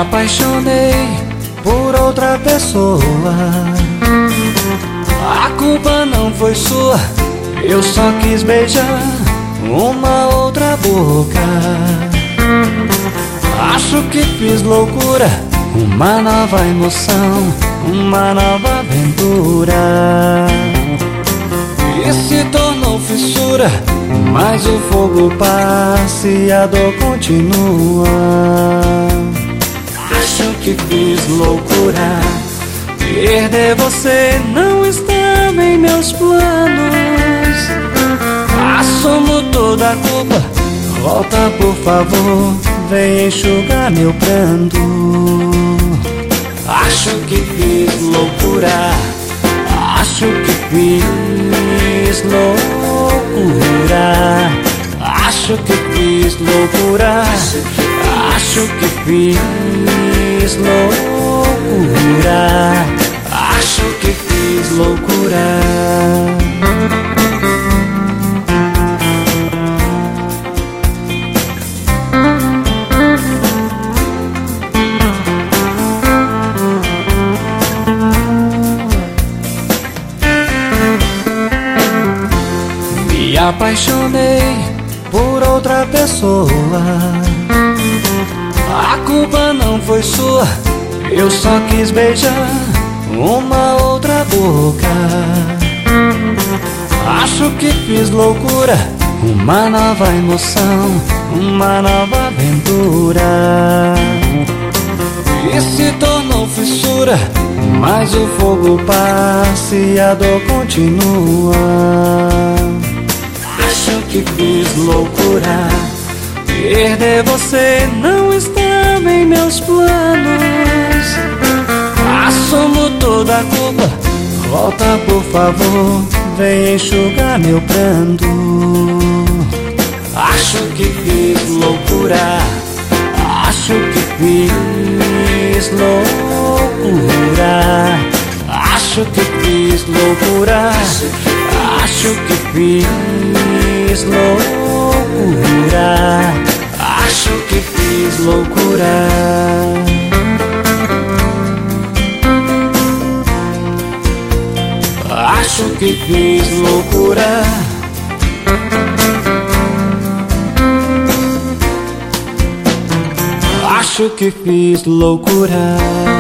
apaixonei por outra pessoa. A culpa não foi sua, eu só quis beijar uma outra boca. Acho que fiz loucura, uma nova emoção, uma nova aventura. E se tornou fissura, mas o fogo passa e a dor continua. Acho que fiz loucura, perder você não estava em meus planos. Assumo toda a culpa, volta por favor, vem enxugar meu pranto. Acho que fiz loucura, acho que fiz loucura. Acho que fiz loucura, acho que fiz loucura. Acho que fiz loucura. Me apaixonei por outra pessoa. A culpa não foi sua, eu só quis beijar uma outra boca. Acho que fiz loucura, uma nova emoção, uma nova aventura. E se tornou fissura, mas o fogo passa e a dor continua. Acho que fiz loucura, perder você não estava em meus planos. Assumo toda a culpa, volta por favor, vem enxugar meu pranto. Acho que fiz loucura, acho que fiz loucura. Acho que fiz loucura, acho que fiz loucura. Acho que fiz loucura. Acho que fiz loucura. Acho que fiz loucura.